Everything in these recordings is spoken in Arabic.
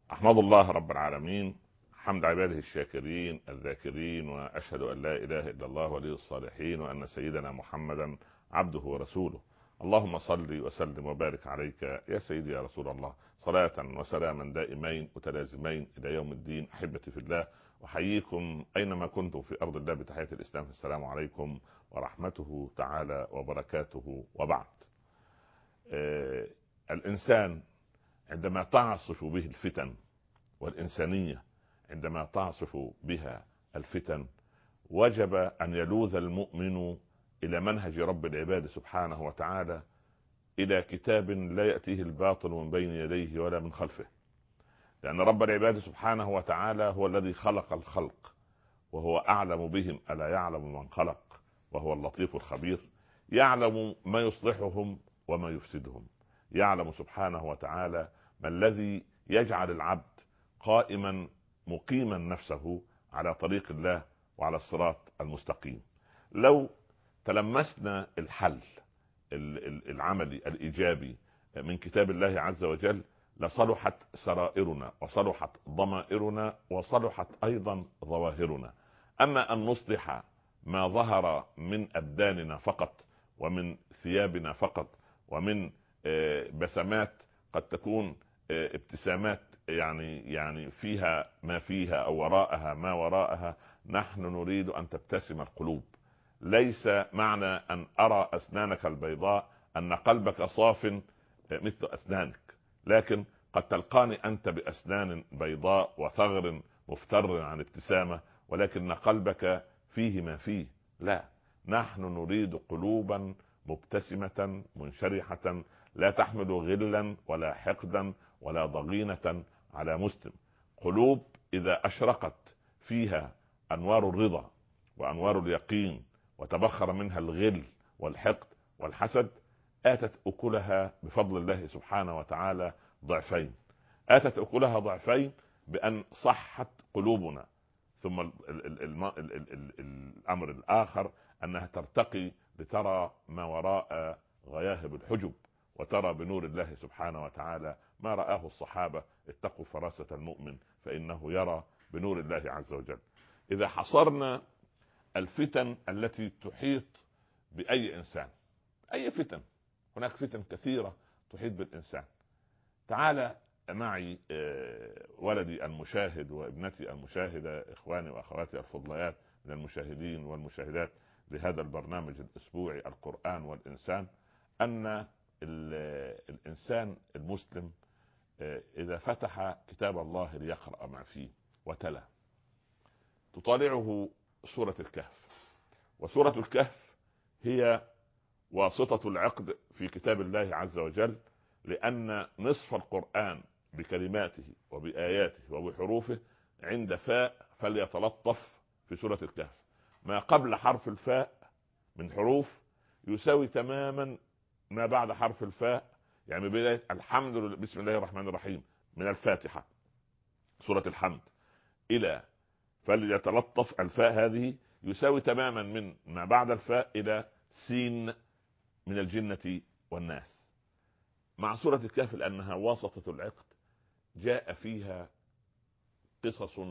أحمد الله رب العالمين حمد عباده الشاكرين الذاكرين، وأشهد أن لا إله إلا الله ولي الصالحين، وأن سيدنا محمدا عبده ورسوله. اللهم صل وسلم وبارك عليك يا سيدي يا رسول الله، صلاة وسلاما دائمين متلازمين إلى يوم الدين. أحبتي في الله، أحييكم أينما كنتم في أرض الله بتحية الإسلام، السلام عليكم ورحمته تعالى وبركاته. وبعد، الإنسان عندما تعصف به الفتن، والإنسانية عندما تعصف بها الفتن، وجب أن يلوذ المؤمن إلى منهج رب العباد سبحانه وتعالى، إلى كتاب لا يأتيه الباطل من بين يديه ولا من خلفه، لأن رب العباد سبحانه وتعالى هو الذي خلق الخلق، وهو أعلم بهم، ألا يعلم من خلق وهو اللطيف الخبير. يعلم ما يصلحهم وما يفسدهم، يعلم سبحانه وتعالى ما الذي يجعل العبد قائما مقيما نفسه على طريق الله وعلى الصراط المستقيم. لو تلمسنا الحل العملي الإيجابي من كتاب الله عز وجل، لصلحت سرائرنا وصلحت ضمائرنا وصلحت أيضا ظواهرنا. أما أن نصلح ما ظهر من أبداننا فقط، ومن ثيابنا فقط، ومن بسمات قد تكون ابتسامات يعني فيها ما فيها أو وراءها ما وراءها، نحن نريد أن تبتسم القلوب. ليس معنى أن أرى أسنانك البيضاء أن قلبك صاف مثل أسنانك، لكن قد تلقاني أنت بأسنان بيضاء وثغر مفتر عن ابتسامة، ولكن قلبك فيه ما فيه. لا، نحن نريد قلوبا مبتسمة منشرحة، لا تحمل غلا ولا حقدا ولا ضغينة على مسلم. قلوب إذا أشرقت فيها أنوار الرضا وأنوار اليقين، وتبخر منها الغل والحقد والحسد، آتت أكلها بفضل الله سبحانه وتعالى ضعفين. آتت أكلها ضعفين بأن صحت قلوبنا، ثم الأمر الآخر أنها ترتقي لترى ما وراء غياهب الحجب، وترى بنور الله سبحانه وتعالى ما رآه الصحابة: اتقوا فراسة المؤمن فإنه يرى بنور الله عز وجل. إذا حصرنا الفتن التي تحيط بأي إنسان، أي فتن، هناك فتن كثيرة تحيط بالإنسان. تعال معي ولدي المشاهد وابنتي المشاهدة، إخواني وأخواتي الفضليات من المشاهدين والمشاهدات لهذا البرنامج الأسبوعي القرآن والإنسان، أن الإنسان المسلم إذا فتح كتاب الله ليقرأ ما فيه وتلا، تطالعه سورة الكهف. وسورة الكهف هي واسطة العقد في كتاب الله عز وجل، لأن نصف القرآن بكلماته وبآياته وبحروفه عند فاء فليتلطف في سورة الكهف. ما قبل حرف الفاء من حروف يساوي تماما ما بعد حرف الفاء، يعني بداية الحمد لله بسم الله الرحمن الرحيم من الفاتحة سورة الحمد إلى فليتلطف الفاء، هذه يساوي تماما من ما بعد الفاء إلى سين من الجنة والناس. مع سورة الكهف لأنها واسطة العقد جاء فيها قصص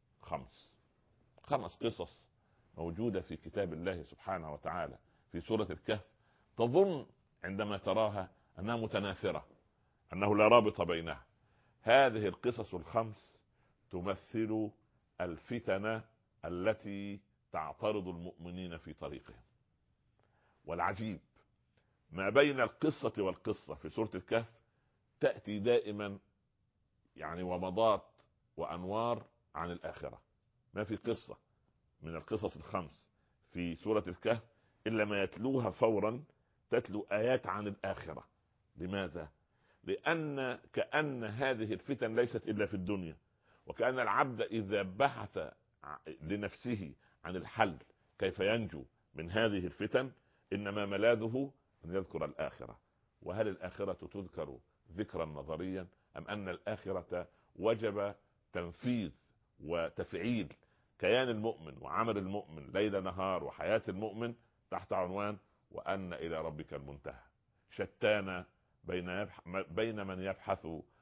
خمس قصص موجودة في كتاب الله سبحانه وتعالى في سورة الكهف، تظن عندما تراها أنها متناثرة، أنه لا رابط بينها. هذه القصص الخمس تمثل الفتن التي تعترض المؤمنين في طريقهم. والعجيب ما بين القصة والقصة في سورة الكهف تأتي دائما ومضات وأنوار عن الآخرة. ما في قصة من القصص الخمس في سورة الكهف إلا ما يتلوها فورا تتلو آيات عن الآخرة. لماذا؟ لأن كأن هذه الفتن ليست إلا في الدنيا، وكأن العبد إذا بحث لنفسه عن الحل كيف ينجو من هذه الفتن، إنما ملاذه أن يذكر الآخرة. وهل الآخرة تذكر ذكرا نظريا، أم أن الآخرة وجب تنفيذ وتفعيل كيان المؤمن وعمل المؤمن ليل نهار وحياة المؤمن تحت عنوان وأن إلى ربك المنتهى؟ شتان بين من يبحث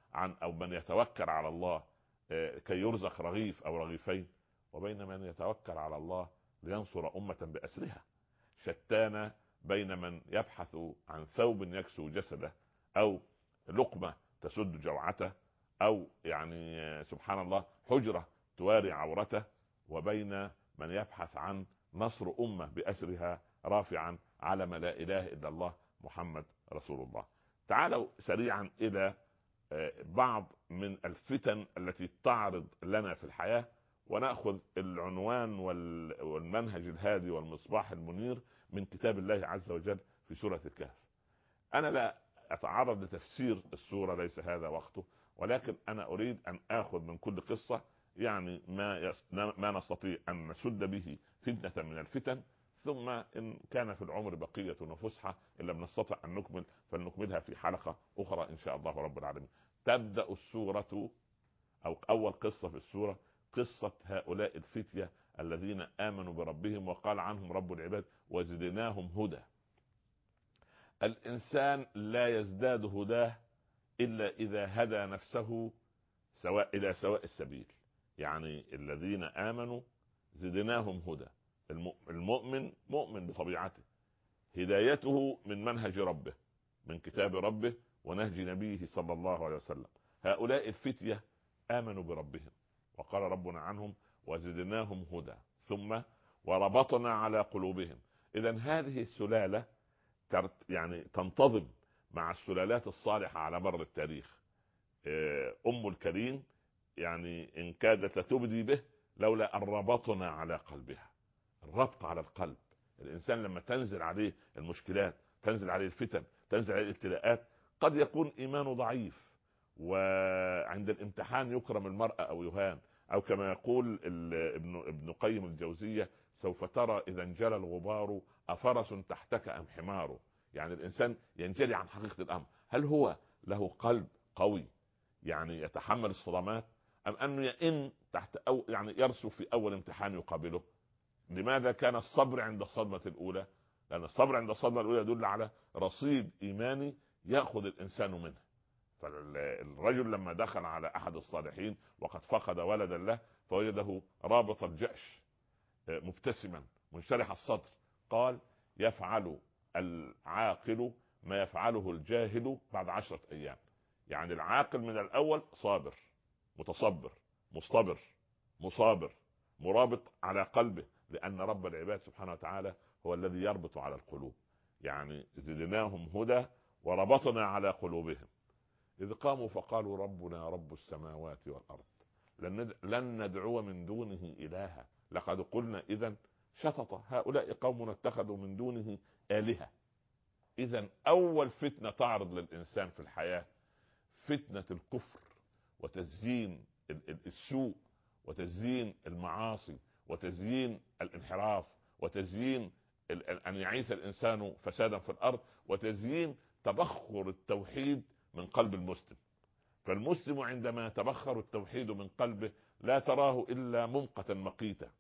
عن او من يتوكل على الله كي يرزق رغيف او رغيفين، وبين من يتوكل على الله لينصر امة باسرها. شتان بين من يبحث عن ثوب يكسو جسده، او لقمة تسد جوعته، او يعني سبحان الله حجرة تواري عورته، وبين من يبحث عن نصر امة باسرها رافعا علم لا اله الا الله محمد رسول الله. تعالوا سريعا الى بعض من الفتن التي تعرض لنا في الحياة، ونأخذ العنوان والمنهج الهادي والمصباح المنير من كتاب الله عز وجل في سورة الكهف. أنا لا أتعرض لتفسير السورة، ليس هذا وقته، ولكن أنا أريد أن أخذ من كل قصة يعني ما نستطيع أن نسد به فتنة من الفتن، ثم إن كان في العمر بقية وفسحة إن لم نستطع أن نكمل فلنكملها في حلقة أخرى إن شاء الله رب العالمين. تبدأ السورة أو أول قصة في السورة قصة هؤلاء الفتية الذين آمنوا بربهم وقال عنهم رب العباد وزدناهم هدى. الإنسان لا يزداد هداه إلا إذا هدى نفسه إلى سواء السبيل. يعني الذين آمنوا زدناهم هدى. المؤمن مؤمن بطبيعته، هدايته من منهج ربه، من كتاب ربه ونهج نبيه صلى الله عليه وسلم. هؤلاء الفتية آمنوا بربهم وقال ربنا عنهم وزدناهم هدى، ثم وربطنا على قلوبهم. إذن هذه السلالة يعني تنتظم مع السلالات الصالحة على مر التاريخ. أم الكريم يعني إن كادت لتبدي به لولا أن ربطنا على قلبها. الربط على القلب، الإنسان لما تنزل عليه المشكلات، تنزل عليه الفتن، تنزل عليه الابتلاءات، قد يكون إيمانه ضعيف، وعند الامتحان يكرم المرء أو يهان، أو كما يقول ابن قيم الجوزية سوف ترى إذا انجلى الغبار أفرس تحتك أم حمار. يعني الإنسان ينجلي عن حقيقة الأمر، هل هو له قلب قوي يعني يتحمل الصدمات، أم أنه يئن تحت أو يعني يرسو في أول امتحان يقابله. لماذا كان الصبر عند الصدمة الأولى؟ لأن الصبر عند الصدمة الأولى يدل على رصيد إيماني يأخذ الإنسان منه. فالرجل لما دخل على أحد الصالحين وقد فقد ولدا له فوجده رابط الجأش مبتسما منشرح الصدر، قال يفعل العاقل ما يفعله الجاهل بعد 10 أيام. يعني العاقل من الأول صابر متصبر مصطبر مصابر مرابط على قلبه، لأن رب العباد سبحانه وتعالى هو الذي يربط على القلوب. يعني زدناهم هدى وربطنا على قلوبهم إذ قاموا فقالوا ربنا رب السماوات والأرض لن ندعو من دونه إلها لقد قلنا إذن شطط هؤلاء قومنا اتخذوا من دونه آلهة. إذن أول فتنة تعرض للإنسان في الحياة فتنة الكفر وتزيين السوء وتزيين المعاصي وتزيين الانحراف وتزيين أن يعيث الإنسان فسادا في الأرض وتزيين تبخر التوحيد من قلب المسلم. فالمسلم عندما تبخر التوحيد من قلبه لا تراه إلا ممقتا مقيتا،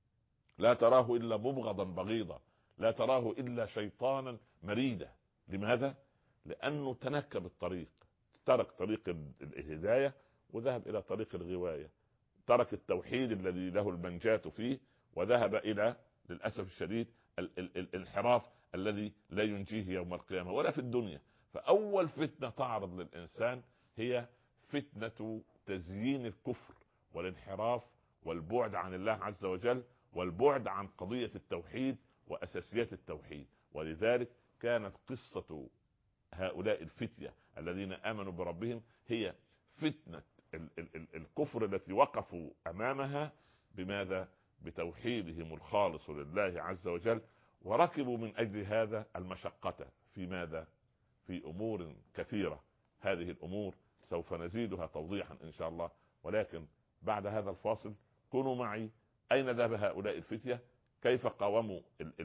لا تراه إلا مبغضا بغيضا، لا تراه إلا شيطانا مريدا. لماذا؟ لأنه تنكب الطريق، ترك طريق الهداية وذهب إلى طريق الغواية، ترك التوحيد الذي له المنجاة فيه وذهب إلى للأسف الشديد الانحراف الذي لا ينجيه يوم القيامة ولا في الدنيا. فأول فتنة تعرض للإنسان هي فتنة تزيين الكفر والانحراف والبعد عن الله عز وجل والبعد عن قضية التوحيد وأساسيات التوحيد. ولذلك كانت قصة هؤلاء الفتية الذين آمنوا بربهم هي فتنة الكفر التي وقفوا أمامها بماذا؟ بتوحيدهم الخالص لله عز وجل، وركبوا من أجل هذا المشقة في ماذا؟ في أمور كثيرة. هذه الأمور سوف نزيدها توضيحا إن شاء الله، ولكن بعد هذا الفاصل كونوا معي. أين ذهب هؤلاء الفتية؟ كيف قاوموا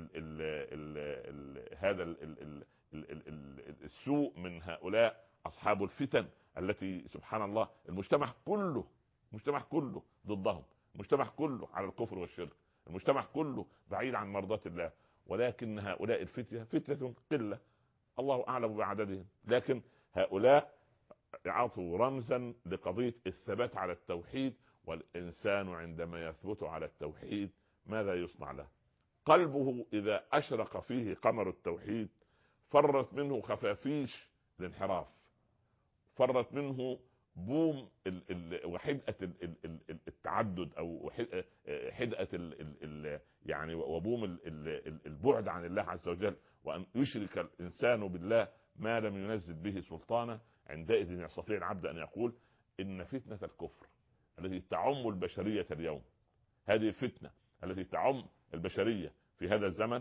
هذا السوء من هؤلاء أصحاب الفتن التي سبحان الله المجتمع كله ضدهم، المجتمع كله على الكفر والشرك، المجتمع كله بعيد عن مرضاة الله، ولكن هؤلاء الفتية فتية قلة الله أعلم بعددهم، لكن هؤلاء يعطوا رمزا لقضية الثبات على التوحيد. والإنسان عندما يثبت على التوحيد ماذا يصنع له؟ قلبه إذا أشرق فيه قمر التوحيد فرت منه خفافيش الانحراف، فرت منه بوم وحدة التعدد، أو حدة يعني وبوم البعد عن الله عز وجل، وأن يشرك الإنسان بالله ما لم ينزل به سلطانا. عندئذ يستطيع العبد أن يقول إن فتنة الكفر التي تعم البشرية اليوم، هذه الفتنة التي تعم البشرية في هذا الزمن،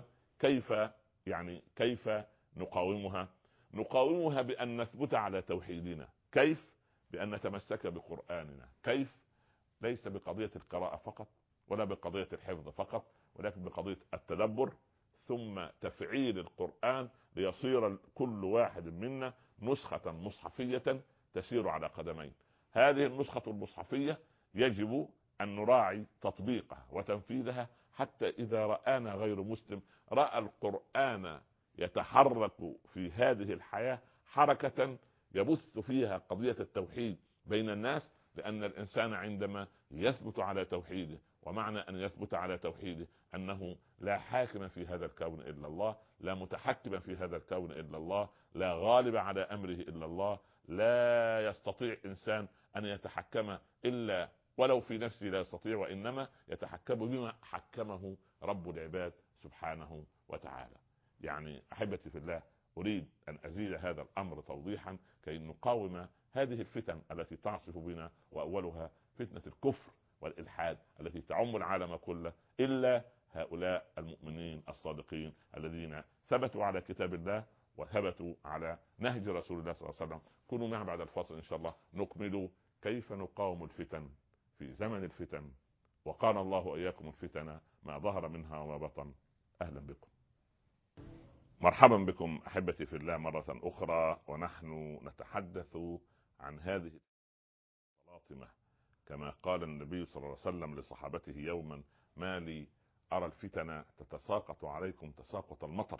كيف نقاومها؟ نقاومها بأن نثبت على توحيدنا. كيف؟ بأن نتمسك بقرآننا. كيف؟ ليس بقضية القراءة فقط، ولا بقضية الحفظ فقط، ولكن بقضية التدبر ثم تفعيل القرآن ليصير كل واحد منا نسخة مصحفية تسير على قدمين. هذه النسخة المصحفية يجب أن نراعي تطبيقها وتنفيذها، حتى إذا رآنا غير مسلم رأى القرآن يتحرك في هذه الحياة حركة يبث فيها قضية التوحيد بين الناس. لأن الإنسان عندما يثبت على توحيده، ومعنى أن يثبت على توحيده أنه لا حاكم في هذا الكون إلا الله، لا متحكم في هذا الكون إلا الله، لا غالب على أمره إلا الله، لا يستطيع إنسان أن يتحكم إلا ولو في نفسه لا يستطيع، وإنما يتحكم بما حكمه رب العباد سبحانه وتعالى. يعني أحبتي في الله، أريد أن أزيد هذا الأمر توضيحا كي نقاوم هذه الفتن التي تعصف بنا، وأولها فتنة الكفر والإلحاد التي تعم العالم كله، إلا هؤلاء المؤمنين الصادقين الذين ثبتوا على كتاب الله وثبتوا على نهج رسول الله صلى الله عليه وسلم. كونوا معنا بعد الفاصل إن شاء الله نكمل كيف نقاوم الفتن في زمن الفتن، وقال الله إياكم الفتن ما ظهر منها وما بطن. أهلا بكم، مرحبا بكم أحبتي في الله مرة أخرى، ونحن نتحدث عن هذه الفاطمة. كما قال النبي صلى الله عليه وسلم لصحابته يوما: ما لي أرى الفتن تتساقط عليكم تساقط المطر.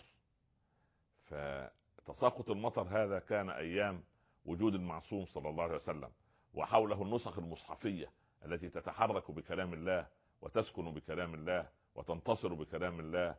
فتساقط المطر هذا كان أيام وجود المعصوم صلى الله عليه وسلم، وحوله النسخ المصحفية التي تتحرك بكلام الله وتسكن بكلام الله وتنتصر بكلام الله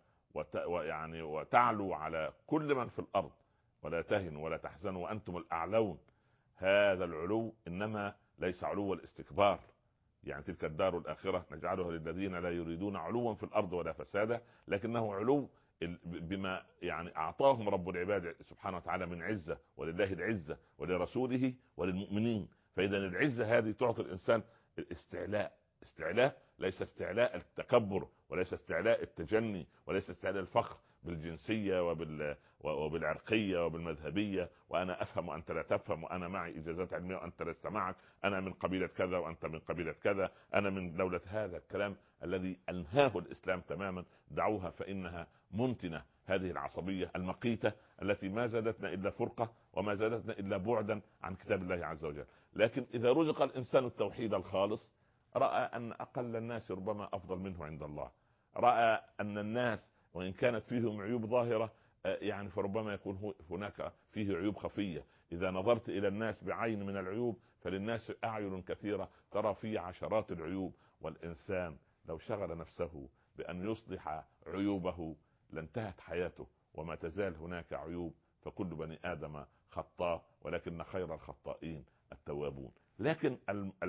وتعلو على كل من في الأرض، ولا تهنوا ولا تحزنوا وأنتم الأعلون. هذا العلو إنما ليس علو الاستكبار، يعني تلك الدار الآخرة نجعلها للذين لا يريدون علوا في الأرض ولا فسادا، لكنه علو بما يعني أعطاهم رب العباد سبحانه وتعالى من عزة، ولله العزة ولرسوله وللمؤمنين. فإذا العزة هذه تعطي الإنسان الاستعلاء. استعلاء ليس استعلاء التكبر، وليس استعلاء التجني، وليس استعلاء الفخر بالجنسية وبالعرقية وبالمذهبية، وأنا أفهم وأنت لا تفهم، وأنا معي إجازات علمية وأنت لست معك، أنا من قبيلة كذا وأنت من قبيلة كذا، أنا من دولة. هذا الكلام الذي أنهاه الإسلام تماما، دعوها فإنها منتنة. هذه العصبية المقيتة التي ما زادتنا إلا فرقة وما زادتنا إلا بعدا عن كتاب الله عز وجل. لكن إذا رزق الإنسان التوحيد الخالص، رأى أن أقل الناس ربما أفضل منه عند الله، رأى أن الناس وإن كانت فيهم عيوب ظاهرة يعني فربما يكون هناك فيه عيوب خفية. إذا نظرت إلى الناس بعين من العيوب فللناس أعين كثيرة ترى فيه عشرات العيوب. والإنسان لو شغل نفسه بأن يصلح عيوبه لانتهت حياته، وما تزال هناك عيوب، فكل بني آدم خطاء ولكن خير الخطائين التوابون. لكن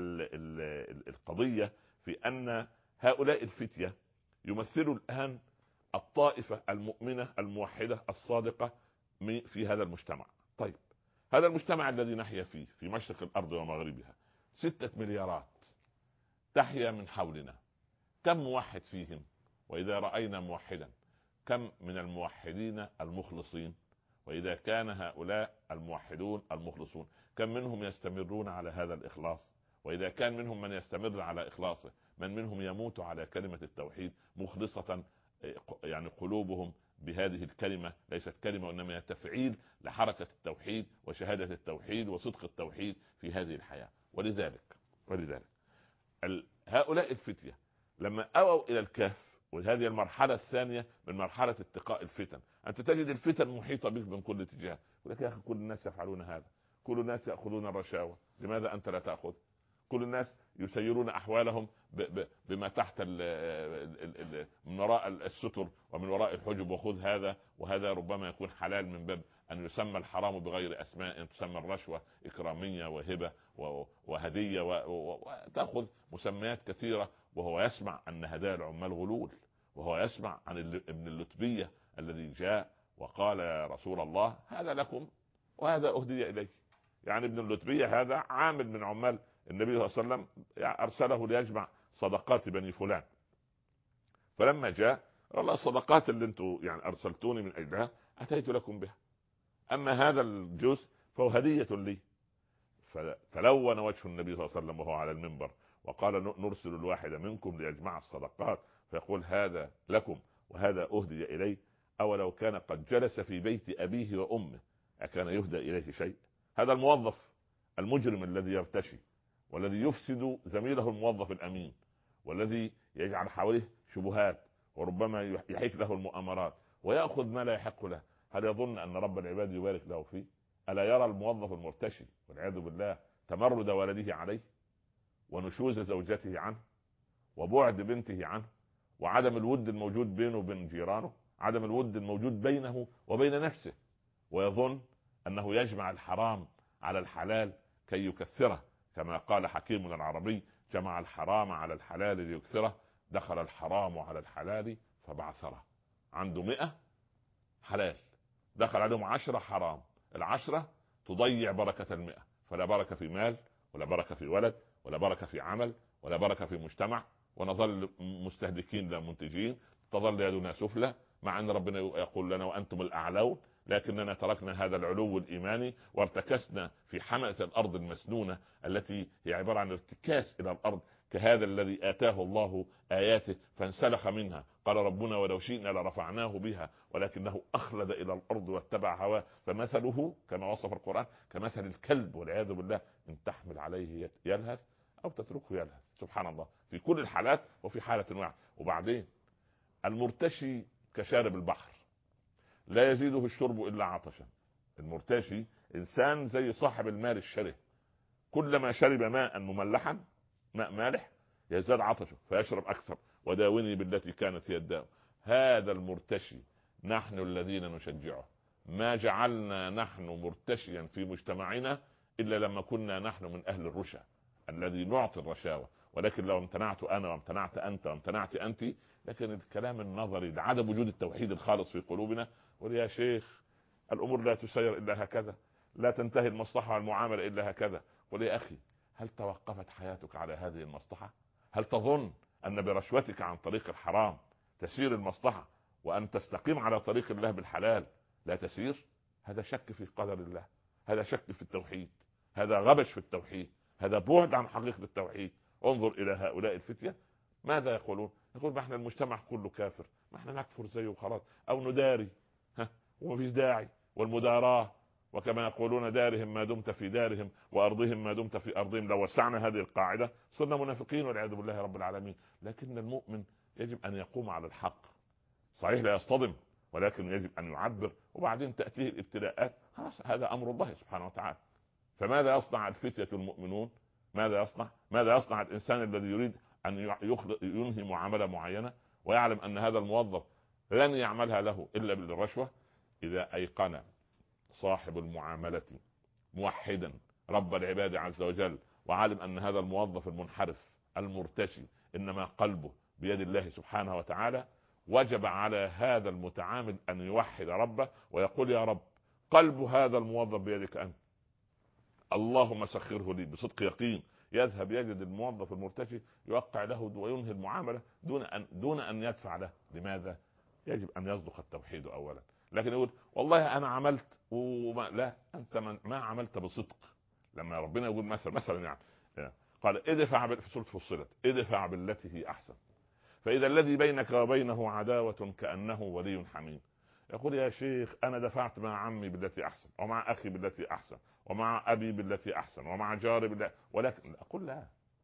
القضية في أن هؤلاء الفتية يمثلوا الآن الطائفة المؤمنة الموحدة الصادقة في هذا المجتمع. طيب، هذا المجتمع الذي نحيا فيه في مشرق الأرض ومغربها 6 مليارات تحيا من حولنا، كم موحد فيهم؟ وإذا رأينا موحدا كم من الموحدين المخلصين؟ وإذا كان هؤلاء الموحدون المخلصون كم منهم يستمرون على هذا الإخلاص؟ وإذا كان منهم من يستمر على إخلاصه، من منهم يموت على كلمة التوحيد مخلصة يعني قلوبهم بهذه الكلمة، ليست كلمة وإنما هي تفعيل لحركة التوحيد وشهادة التوحيد وصدق التوحيد في هذه الحياة. ولذلك هؤلاء الفتية لما أووا إلى الكهف، وهذه المرحلة الثانية من مرحلة اتقاء الفتن، أنت تجد الفتن محيطة بك من كل اتجاه، يقول لك يا أخي كل الناس يفعلون هذا، كل الناس يأخذون الرشاوى، لماذا أنت لا تأخذ؟ كل الناس يسيرون أحوالهم بما تحت من وراء الستر ومن وراء الحجب، وخذ هذا، وهذا ربما يكون حلال من باب أن يسمى الحرام بغير أسماء، أن تسمى الرشوة إكرامية وهبة وهدية وتأخذ مسميات كثيرة، وهو يسمع أن هدايا العمال غلول، وهو يسمع عن ابن اللتبية الذي جاء وقال يا رسول الله هذا لكم وهذا أهدي إليه. يعني ابن اللتبية هذا عامل من عمال النبي صلى الله عليه وسلم، أرسله ليجمع صدقات بني فلان، فلما جاء والله الصدقات اللي انتم يعني أرسلتوني من أجلها أتيت لكم بها، أما هذا الجزء فهو هدية لي. فتلون وجه النبي صلى الله عليه وسلم وهو على المنبر وقال نرسل الواحد منكم ليجمع الصدقات فيقول هذا لكم وهذا أهدي إليه، أولو كان قد جلس في بيت أبيه وأمه أكان يهدى إليه شيء؟ هذا الموظف المجرم الذي يرتشي والذي يفسد زميله الموظف الأمين والذي يجعل حواليه شبهات وربما يحيك له المؤامرات ويأخذ ما لا يحق له، هل يظن أن رب العباد يبارك له فيه؟ ألا يرى الموظف المرتشي والعياذ بالله تمرد ولده عليه ونشوز زوجته عنه وبعد بنته عنه وعدم الود الموجود بينه وبين جيرانه، عدم الود الموجود بينه وبين نفسه، ويظن أنه يجمع الحرام على الحلال كي يكثره، كما قال حكيم العربي جمع الحرام على الحلال ليكثره، دخل الحرام على الحلال فبعثره. عنده 100 حلال دخل عليهم 10 حرام، 10 تضيع بركة 100، فلا بركة في مال ولا بركة في ولد ولا بركة في عمل ولا بركة في مجتمع، ونظل مستهلكين لا منتجين، تظل يدنا سفلى، مع أن ربنا يقول لنا وأنتم الأعلون، لكننا تركنا هذا العلو الإيماني وارتكسنا في حمأة الأرض المسنونة التي هي عبارة عن ارتكاس إلى الأرض، كهذا الذي آتاه الله آياته فانسلخ منها، قال ربنا ولو شئنا لرفعناه بها ولكنه أخلد إلى الأرض واتبع هواه فمثله كما وصف القرآن كمثل الكلب والعياذ بالله إن تحمل عليه يلهث أو تتركه يلهث. سبحان الله، في كل الحالات وفي حالة واحدة. وبعدين المرتشي كشارب البحر لا يزيده الشرب إلا عطشا. المرتشي إنسان زي صاحب المال الشره، كلما شرب ماء مملحا ماء مالح يزداد عطشه فيشرب أكثر، وداوني بالتي كانت هي الداء. هذا المرتشي نحن الذين نشجعه، ما جعلنا نحن مرتشيا في مجتمعنا إلا لما كنا نحن من أهل الرشا الذي نعطي الرشاوى، ولكن لو امتنعت أنا وامتنعت أنت وامتنعت أنت، لكن الكلام النظري لعدم وجود التوحيد الخالص في قلوبنا. ويا شيخ الأمور لا تسير إلا هكذا، لا تنتهي المصلحة والمعاملة إلا هكذا. ولي أخي هل توقفت حياتك على هذه المصلحة؟ هل تظن أن برشوتك عن طريق الحرام تسير المصلحة وأن تستقيم على طريق الله بالحلال لا تسير؟ هذا شك في قدر الله، هذا شك في التوحيد، هذا غبش في التوحيد، هذا بعد عن حقيقة التوحيد. انظر إلى هؤلاء الفتية ماذا يقولون؟ يقول ما احنا المجتمع كله كافر، ما احنا نكفر زيه وخلاص أو نداري، ومفيش داعي. والمداراة وكما يقولون دارهم ما دمت في دارهم وأرضهم ما دمت في أرضهم، لو وسعنا هذه القاعدة صرنا منافقين والعياذ بالله رب العالمين. لكن المؤمن يجب أن يقوم على الحق، صحيح لا يصطدم ولكن يجب أن يعبر، وبعدين تأتيه الابتلاءات، خلاص هذا أمر الله سبحانه وتعالى. فماذا يصنع الفتية المؤمنون؟ ماذا يصنع الإنسان الذي يريد أن ينهي معاملة معينة ويعلم أن هذا الموظف لن يعملها له إلا بالرشوة؟ إذا أيقن صاحب المعاملة موحدا رب العباد عز وجل وعلم أن هذا الموظف المنحرف المرتشي إنما قلبه بيد الله سبحانه وتعالى، وجب على هذا المتعامل أن يوحد ربه ويقول يا رب قلب هذا الموظف بيدك أنت، اللهم سخره لي. بصدق يقين يذهب يجد الموظف المرتشي يوقع له وينهي المعاملة دون أن يدفع له. لماذا؟ يجب أن يصدق التوحيد أولا. لكن يقول والله أنا عملت لا، أنت ما عملت بصدق. لما ربنا يقول مثلا يعني قال ادفع في سورة فصلت ادفع بالتي هي أحسن فإذا الذي بينك وبينه عداوة كأنه ولي حميم. يقول يا شيخ أنا دفعت مع عمي بالتي أحسن ومع أخي بالتي أحسن ومع أبي بالتي أحسن ومع جاري بالتي، ولكن أقول لا،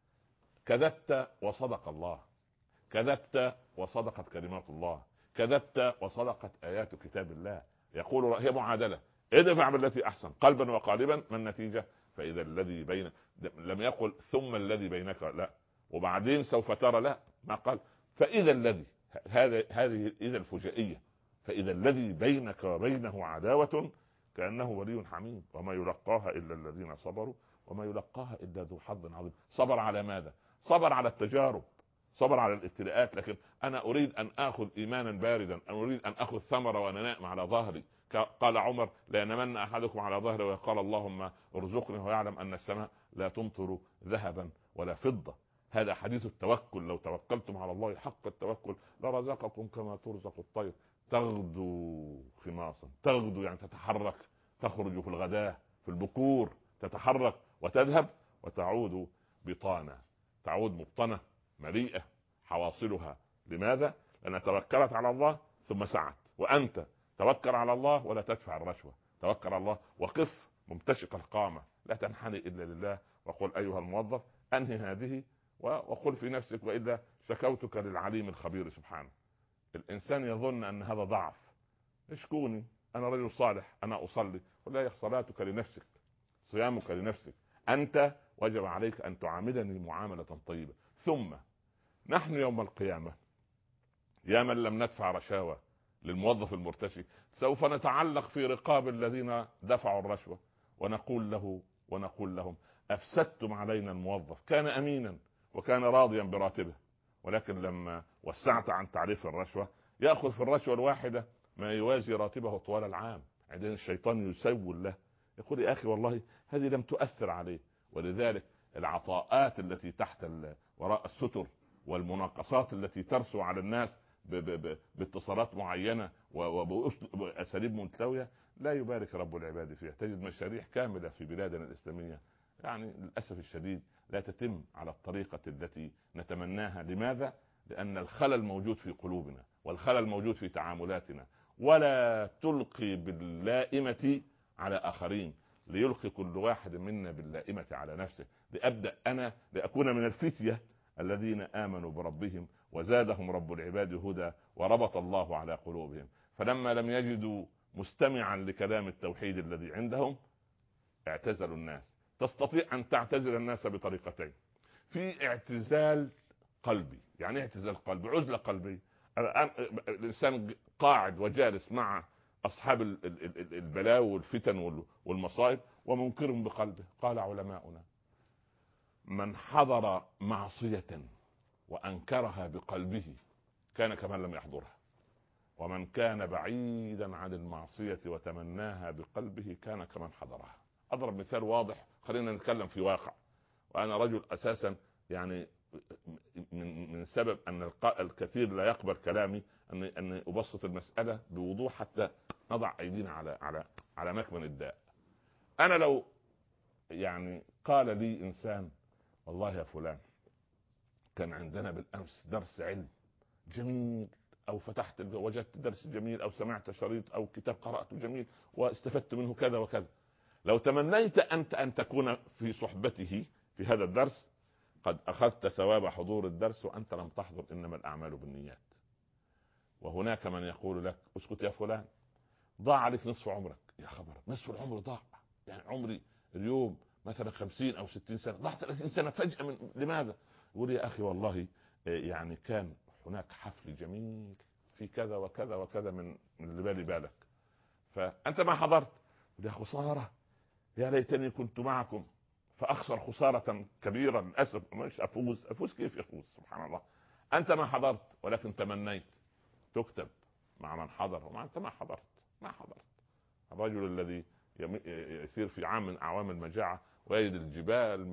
كذبت وصدق الله، كذبت وصدقت كلمات الله، كذبت وصدقت آيات كتاب الله. يقول هي معادلة، ادفع بالتي احسن قلبا وقالبا، ما النتيجه؟ فاذا الذي بين، لم يقل ثم الذي بينك، لا، وبعدين سوف ترى، لا، ما قال فاذا الذي، هذه اذا الفجائيه، فاذا الذي بينك وبينه عداوه كانه ولي حميم وما يلقاها الا الذين صبروا وما يلقاها الا ذو حظ عظيم. صبر على ماذا؟ صبر على التجارب، صبر على الابتلاءات. لكن انا اريد ان اخذ ايمانا باردا، أنا اريد ان اخذ ثمره وانا نائم على ظهري. قال عمر: لا ينمن احدكم على ظهره ويقال اللهم ارزقني، ويعلم ان السماء لا تمطر ذهبا ولا فضه. هذا حديث التوكل: لو توكلتم على الله حق التوكل لرزقكم كما ترزق الطير تغدو خماصا. تغدو يعني تتحرك، تخرج في الغداة في البكور، تتحرك وتذهب وتعود بطانة، تعود مبطنة مليئة حواصلها. لماذا؟ لأنها توكلت على الله ثم سعت. وأنت توكل على الله ولا تدفع الرشوة، توكل على الله وقف ممتشق القامة، لا تنحني إلا لله. وقل أيها الموظف أنهي هذه، وقل في نفسك: وإلا شكوتك للعليم الخبير سبحانه. الإنسان يظن أن هذا ضعف: اشكوني، أنا رجل صالح، أنا أصلي. ولا صلاتك لنفسك، صيامك لنفسك، أنت وجب عليك أن تعاملني معاملة طيبة. ثم نحن يوم القيامة يا من لم ندفع رشاوى للموظف المرتشي سوف نتعلق في رقاب الذين دفعوا الرشوة، ونقول لهم: أفسدتم علينا الموظف، كان أمينا وكان راضيا براتبه، ولكن لما وسعت عن تعريف الرشوة يأخذ في الرشوة الواحدة ما يوازي راتبه طوال العام. عندنا الشيطان يسول له، يقول: يا أخي والله هذه لم تؤثر عليه. ولذلك العطاءات التي تحت وراء الستر والمناقصات التي ترسو على الناس باتصالات معينة وبأساليب متلوية لا يبارك رب العباد فيها. تجد مشاريع كاملة في بلادنا الإسلامية يعني للأسف الشديد لا تتم على الطريقة التي نتمناها. لماذا؟ لأن الخلل موجود في قلوبنا والخلل موجود في تعاملاتنا. ولا تلقي باللائمة على آخرين، ليلقي كل واحد منا باللائمة على نفسه. لأبدأ أنا لأكون من الفتية الذين آمنوا بربهم وزادهم رب العباد هدى وربط الله على قلوبهم. فلما لم يجدوا مستمعا لكلام التوحيد الذي عندهم اعتزلوا الناس. تستطيع أن تعتزل الناس بطريقتين: في اعتزال قلبي، يعني اعتزال قلبي، عزلة قلبي. الإنسان قاعد وجالس مع أصحاب البلاوي والفتن والمصائب ومنكر بقلبه. قال علماؤنا: من حضر معصية وأنكرها بقلبه كان كمن لم يحضرها، ومن كان بعيدا عن المعصية وتمناها بقلبه كان كمن حضرها. أضرب مثال واضح، خلينا نتكلم في واقع. وأنا رجل أساسا يعني من سبب أن الكثير لا يقبل كلامي أن أبسط المسألة بوضوح حتى نضع أيدينا على مكمن الداء. أنا لو يعني قال لي إنسان: والله يا فلان كان عندنا بالأمس درس علم جميل، أو فتحت وجدت درس جميل، أو سمعت شريط أو كتاب قرأته جميل واستفدت منه كذا وكذا، لو تمنيت أنت أن تكون في صحبته في هذا الدرس قد أخذت ثواب حضور الدرس وأنت لم تحضر، إنما الأعمال بالنيات. وهناك من يقول لك: اسكت يا فلان، ضاع عليك نصف عمرك. يا خبر، نصف العمر ضاع؟ يعني عمري اليوم مثلا 50 أو 60 سنة، ضاع 30 سنة فجأة. لماذا؟ يقول: يا أخي والله يعني كان هناك حفل جميل في كذا وكذا وكذا من اللي بالي بالك، فأنت ما حضرت. يا خسارة، يا ليتني كنت معكم فأخسر خسارة كبيرة. للأسف مش أفوز كيف يفوز؟ سبحان الله. أنت ما حضرت ولكن تمنيت تكتب مع من حضر، ومع أنت ما حضرت. الرجل الذي يسير في عام من أعوام المجاعة ويجد الجبال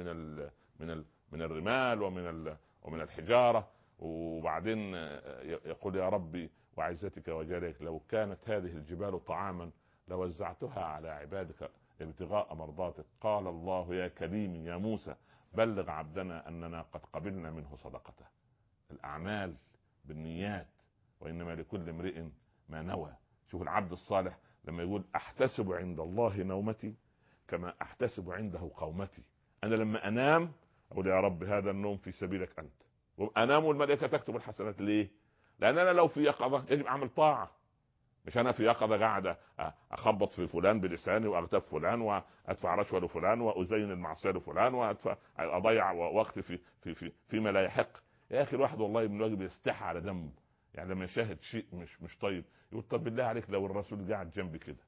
من الرمال ومن الحجارة، وبعدين يقول: يا ربي وعزتك وجلالك لو كانت هذه الجبال طعاما لوزعتها على عبادك ابتغاء مرضاتك. قال الله: يا كريم يا موسى بلغ عبدنا أننا قد قبلنا منه صدقته. الأعمال بالنيات وإنما لكل امرئ ما نوى. شوف العبد الصالح لما يقول: أحتسب عند الله نومتي كما أحتسب عنده قومتي. أنا لما أنام أقول: يا رب هذا النوم في سبيلك أنت، وأنام والملائكة تكتب الحسنات. ليه؟ لأن أنا لو في يقظة يجب أعمل طاعة، مش انا في يقظه قاعد اخبط في فلان بلساني واغتاب فلان وادفع رشوه لفلان وازين المعصيه لفلان وادفع اضيع وقتي فيما لا يحق. يا اخي الواحد والله من الواجب يستحى على ذنبه. يعني لما يشاهد شيء مش طيب يقول طب بالله عليك لو الرسول قاعد جنبي كده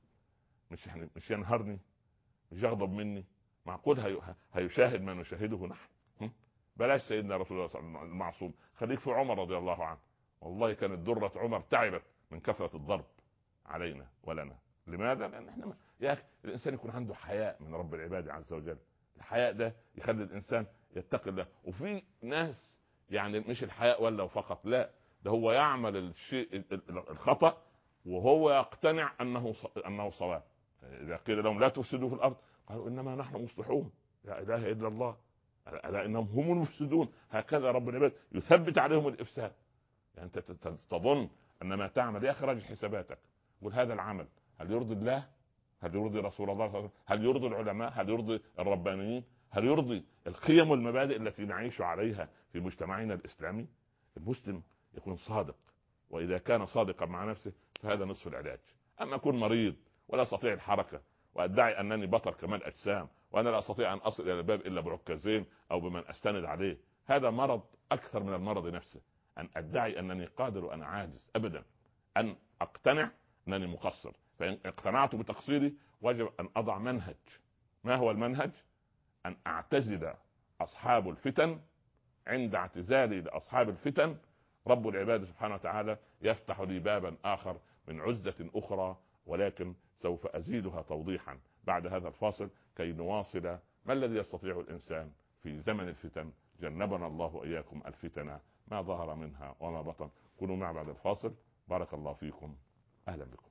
مش ينهرني، مش يغضب مني؟ معقول هيشاهد ما نشاهده نحن؟ بلاش سيدنا رسول الله صلى الله عليه وسلم المعصوم، خليك في عمر رضي الله عنه. والله كانت درة عمر تعبت من كثرة الضرب علينا ولنا. لماذا؟ لان احنا يا اخي الانسان يكون عنده حياء من رب العباد عز وجل. الحياء ده يخلي الانسان يتقي الله. وفي ناس يعني مش الحياء ولا فقط، لا، ده هو يعمل الشيء الخطأ وهو يقتنع انه صواب. اذا قيل لهم لا تفسدوا في الارض قالوا انما نحن مصلحون، لا اله الا الله، الا انهم هم المفسدون. هكذا رب العباد يثبت عليهم الافساد. يعني انت تظن ان ما تعمل، يا اخي راجع حساباتك، قل هذا العمل هل يرضي الله؟ هل يرضي رسول الله صلى الله عليه وسلم؟ هل يرضي العلماء؟ هل يرضي الربانيين؟ هل يرضي القيم والمبادئ التي نعيش عليها في مجتمعنا الاسلامي؟ المسلم يكون صادق، واذا كان صادقا مع نفسه فهذا نصف العلاج. اما اكون مريض ولا استطيع الحركه وادعي انني بطل كمال اجسام وانا لا استطيع ان اصل الى الباب الا بعكازين او بمن استند عليه، هذا مرض اكثر من المرض نفسه. ان ادعي انني قادر وانا عاجز، ابدا. ان اقتنع انني مقصر، فان اقتنعت بتقصيري وجب ان اضع منهج. ما هو المنهج؟ ان اعتزل اصحاب الفتن. عند اعتزالي لاصحاب الفتن رب العباد سبحانه وتعالى يفتح لي بابا اخر من عزة اخرى، ولكن سوف ازيدها توضيحا بعد هذا الفاصل كي نواصل. ما الذي يستطيع الانسان في زمن الفتن؟ جنبنا الله واياكم الفتن ما ظهر منها وما بطن. كونوا مع بعد الفاصل. بارك الله فيكم. اهلا بكم،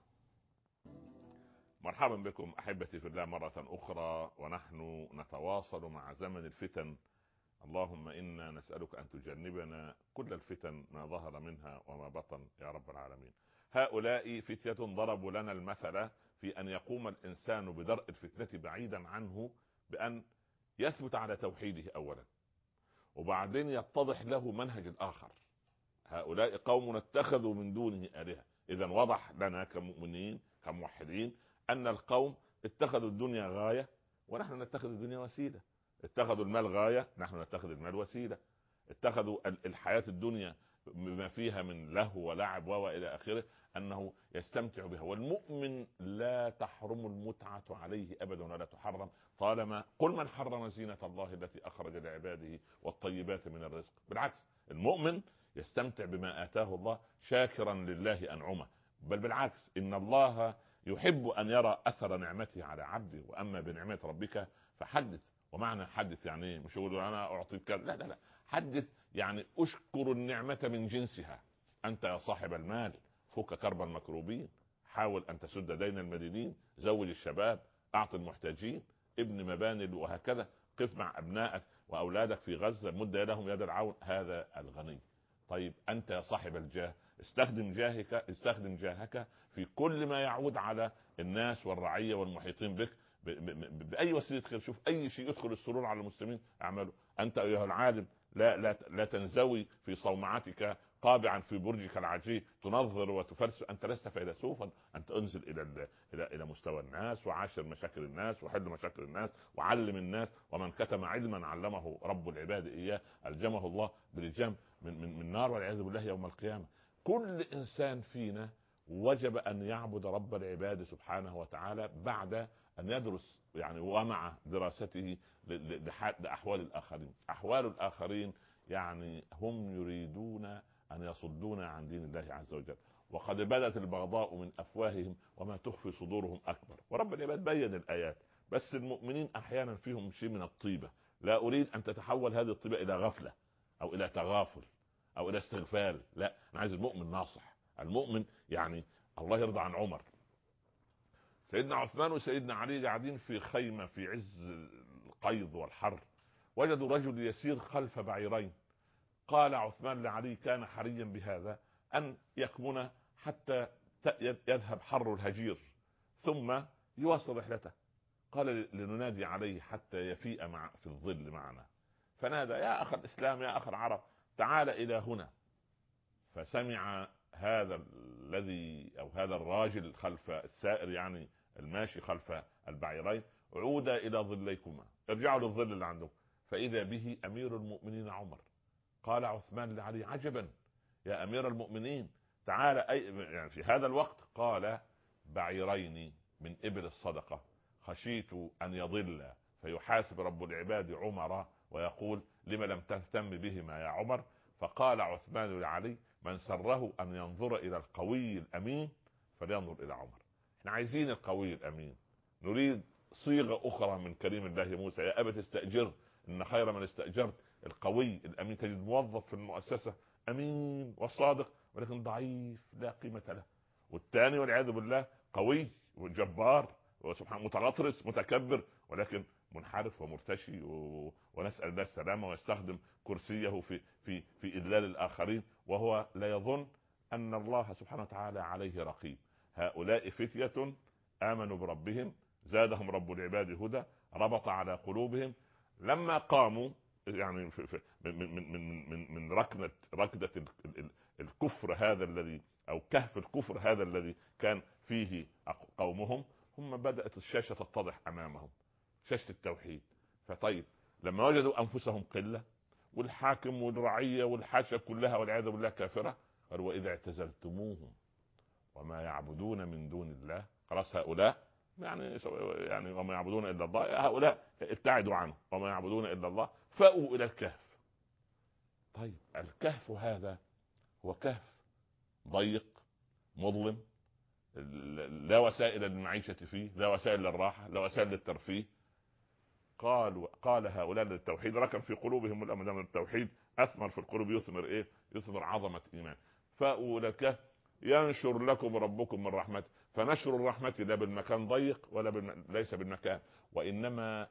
مرحبا بكم احبتي في الله مرة اخرى، ونحن نتواصل مع زمن الفتن. اللهم إنا نسألك أن تجنبنا كل الفتن ما ظهر منها وما بطن يا رب العالمين. هؤلاء فتية ضربوا لنا المثل في أن يقوم الإنسان بدرء الفتنة بعيدا عنه بأن يثبت على توحيده أولا، وبعدين يتضح له منهج الآخر. هؤلاء قوم اتخذوا من دونه آلهة. إذن وضح لنا كمؤمنين كموحدين أن القوم اتخذوا الدنيا غاية ونحن نتخذ الدنيا وسيلة. اتخذوا المال غاية، نحن نتخذ المال وسيلة. اتخذوا الحياة الدنيا بما فيها من لهو ولعب والى اخره انه يستمتع بها. والمؤمن لا تحرم المتعة عليه ابدا ولا تحرم، طالما قل من حرم زينة الله التي اخرج لعباده والطيبات من الرزق. بالعكس، المؤمن يستمتع بما اتاه الله شاكرا لله انعمه، بل بالعكس ان الله يحب ان يرى اثر نعمته على عبده. واما بنعمة ربك فحدث. ومعنى حدث يعني ايه؟ مش يقول انا اعطيك، لا لا لا، حدث يعني اشكر النعمة من جنسها. انت يا صاحب المال فك كرب المكروبين، حاول ان تسد دين المدينين، زوج الشباب، اعط المحتاجين، ابن مباني، وهكذا. قف مع ابنائك واولادك في غزة، مد لهم يد العون، هذا الغني. طيب انت يا صاحب الجاه استخدم جاهك في كل ما يعود على الناس والرعية والمحيطين بك باي وسيله خير. شوف اي شيء يدخل السرور على المسلمين اعمله. انت ايها العالم لا تنزوي في صومعتك قابعا في برجك العجيب تنظر وتفلسف. انت لست فيلسوفا، انت انزل الى مستوى الناس وعاشر مشاكل الناس وحل مشاكل الناس وعلم الناس. ومن كتم علما علمه رب العباد اياه الجمه الله بلجام من نار والعياذ بالله يوم القيامه. كل انسان فينا وجب ان يعبد رب العباد سبحانه وتعالى بعد ان يدرس يعني ومع دراسته لاحوال الاخرين. احوال الاخرين يعني هم يريدون ان يصدونا عن دين الله عز وجل، وقد بدت البغضاء من افواههم وما تخفي صدورهم اكبر. ورب العباد بين الايات، بس المؤمنين احيانا فيهم شيء من الطيبه. لا اريد ان تتحول هذه الطيبه الى غفله او الى تغافل او الى استغفال، لا، انا عايز المؤمن ناصح. المؤمن يعني الله يرضى عن عمر. سيدنا عثمان وسيدنا علي قاعدين في خيمة في عز القيض والحر، وجدوا رجل يسير خلف بعيرين. قال عثمان لعلي كان حريا بهذا أن يكمن حتى يذهب حر الهجير ثم يواصل رحلته. قال لننادي عليه حتى يفيء في الظل معنا. فنادى يا أخ الإسلام يا أخ العرب تعال إلى هنا. فسمع هذا الذي او هذا الراجل خلف السائر، يعني الماشي خلف البعيرين: عودا الى ظليكما، ارجعوا للظل اللي عندكم. فاذا به امير المؤمنين عمر. قال عثمان لعلي: عجبا يا امير المؤمنين، تعالى يعني في هذا الوقت. قال: بعيرين من ابل الصدقه، خشيت ان يضل فيحاسب رب العباد عمر ويقول: لم لم تهتم بهما يا عمر؟ فقال عثمان لعلي: من سره ان ينظر الى القوي الامين فلينظر الى عمر. احنا عايزين القوي الامين، نريد صيغه اخرى من كريم الله موسى: يا ابت استاجر ان خير من استاجرت القوي الامين. تجد موظف في المؤسسه امين وصادق ولكن ضعيف لا قيمه له، والثاني والعياذ بالله قوي وجبار وسبحان متغطرس متكبر ولكن منحرف ومرتشي ونسأل الله السلامة، ويستخدم كرسيه في إذلال الآخرين، وهو لا يظن أن الله سبحانه وتعالى عليه رقيب. هؤلاء فتية آمنوا بربهم زادهم رب العباد هدى، ربط على قلوبهم لما قاموا يعني من ركضة الكفر هذا الذي او كهف الكفر هذا الذي كان فيه قومهم. هم بدأت الشاشة تتضح امامهم، شاشة التوحيد. فطيب لما وجدوا انفسهم قلة والحاكم والرعية والحاشية كلها والعياذ بالله كافرة، قالوا: واذا اعتزلتموهم وما يعبدون من دون الله، خلاص هؤلاء يعني وما يعبدون الا الله، هؤلاء ابتعدوا عنه، وما يعبدون الا الله فأووا الى الكهف. طيب الكهف هذا هو كهف ضيق مظلم، لا وسائل للمعيشة فيه، لا وسائل للراحة، لا وسائل للترفيه. قال هؤلاء للتوحيد ركن في قلوبهم الامر، من التوحيد اثمر في القلوب، يثمر ايه؟ يثمر عظمة ايمان. فأووا الى الكهف ينشر لكم ربكم من رحمته. فنشر الرحمة لا بالمكان ضيق ولا ليس بالمكان، وانما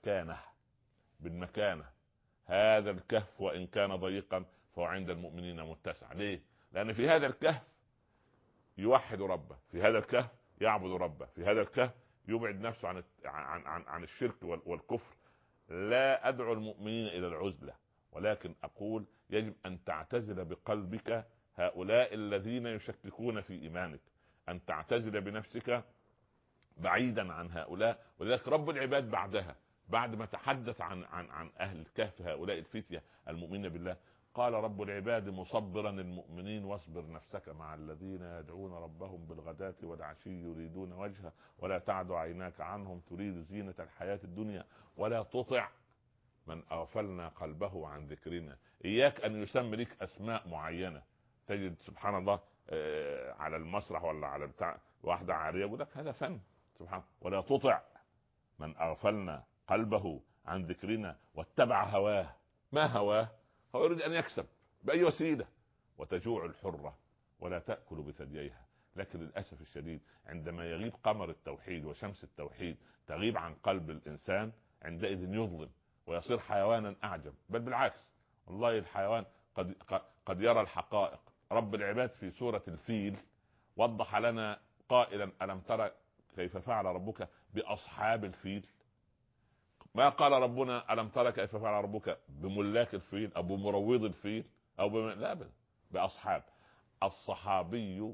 بالمكانة. هذا الكهف وان كان ضيقا فهو عند المؤمنين متسع. ليه؟ لان في هذا الكهف يوحد ربه، في هذا الكهف يعبد ربه، في هذا الكهف يبعد نفسه عن الشرك والكفر. لا ادعو المؤمنين الى العزلة، ولكن اقول يجب ان تعتزل بقلبك هؤلاء الذين يشككون في ايمانك، ان تعتزل بنفسك بعيدا عن هؤلاء. ولذلك رب العباد بعد ما تحدث عن اهل الكهف هؤلاء الفتية المؤمنين بالله، قال رب العباد مصبرا المؤمنين: واصبر نفسك مع الذين يدعون ربهم بالغداة والعشي يريدون وجهه ولا تعد عيناك عنهم تريد زينة الحياة الدنيا ولا تطع من اغفلنا قلبه عن ذكرنا. اياك ان يسمي لك اسماء معينة. تجد سبحان الله على المسرح ولا على بتاع واحدة عارية يقول لك هذا فن، سبحان. ولا تطع من اغفلنا قلبه عن ذكرنا واتبع هواه. ما هواه؟ هو يريد ان يكسب باي وسيله، وتجوع الحره ولا تاكل بثدييها. لكن للاسف الشديد عندما يغيب قمر التوحيد وشمس التوحيد تغيب عن قلب الانسان، عندئذ يظلم ويصير حيوانا اعجب. بل بالعكس، والله الحيوان قد يرى الحقائق. رب العباد في سورة الفيل وضح لنا قائلا: ألم ترى كيف فعل ربك بأصحاب الفيل؟ ما قال ربنا ألم ترى كيف فعل ربك بملاك الفيل أو بمروض الفيل لا بأصحاب. الصحابي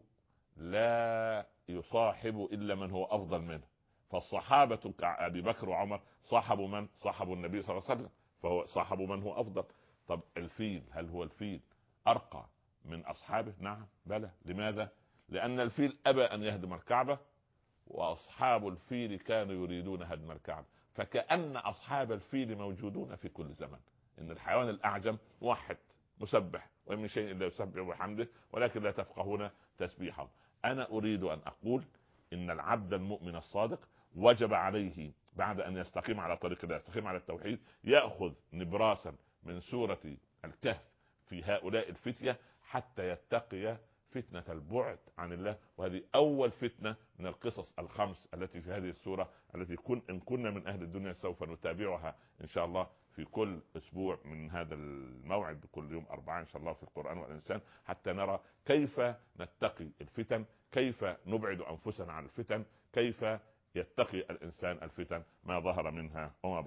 لا يصاحب إلا من هو أفضل منه. فالصحابة كأبي بكر وعمر صاحبوا من؟ صاحبوا النبي صلى الله عليه وسلم، فهو صاحبوا من هو أفضل. طب الفيل، هل هو الفيل أرقى من أصحابه؟ نعم بلى. لماذا؟ لأن الفيل أبى أن يهدم الكعبة، وأصحاب الفيل كانوا يريدون هدم الكعبة. فكأن أصحاب الفيل موجودون في كل زمن. إن الحيوان الأعجم موحد مسبح، ومن شيء إلا يسبح بحمده ولكن لا تفقهون تسبيحه. أنا أريد أن أقول إن العبد المؤمن الصادق وجب عليه بعد أن يستقيم على طريق الله، يستقيم على التوحيد، يأخذ نبراسا من سورة الكهف في هؤلاء الفتية حتى يتقي فتنة البعد عن الله. وهذه أول فتنة من القصص الخمس التي في هذه السورة، التي إن كنا من أهل الدنيا سوف نتابعها إن شاء الله في كل أسبوع من هذا الموعد، كل يوم 4 إن شاء الله في القرآن والإنسان، حتى نرى كيف نتقي الفتن، كيف نبعد أنفسنا عن الفتن، كيف يتقي الإنسان الفتن ما ظهر منها وما بطن.